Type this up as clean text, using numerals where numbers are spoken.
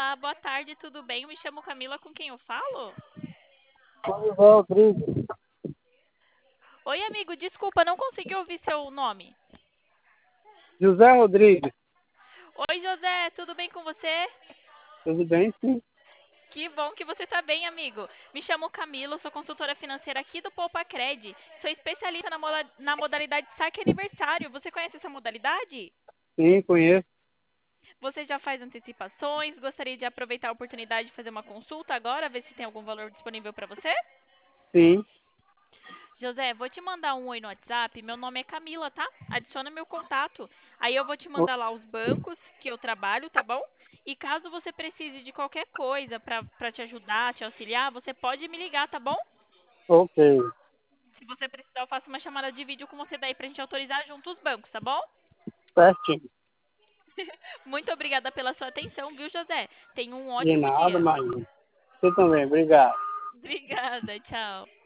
Olá, boa tarde, tudo bem? Eu me chamo Camila, com quem eu falo? José Rodrigues, Oi, amigo, desculpa, não consegui ouvir seu nome. José Rodrigues, Oi, José, tudo bem com você? tudo bem? Sim, Que bom que você está bem, amigo. Me chamo Camila, sou consultora financeira aqui do Poupa Cred. Sou especialista na modalidade saque aniversário. Você conhece essa modalidade? sim, conheço, Você já faz antecipações? Gostaria de aproveitar a oportunidade de fazer uma consulta agora, ver se tem algum valor disponível para você? sim, José, vou te mandar um oi no WhatsApp. Meu nome é Camila, tá? Adiciona meu contato. Aí eu vou te O- mandar lá os bancos que eu trabalho, tá bom? E caso você precise de qualquer coisa pra te ajudar, te auxiliar, você pode me ligar, tá bom? ok, Se você precisar, eu faço uma chamada de vídeo com você daí pra gente autorizar junto os bancos, tá bom? certinho, Muito obrigada pela sua atenção, viu, José? Tenha um de ótimo nada, dia. Marinho. Você também, obrigado. Obrigada, tchau.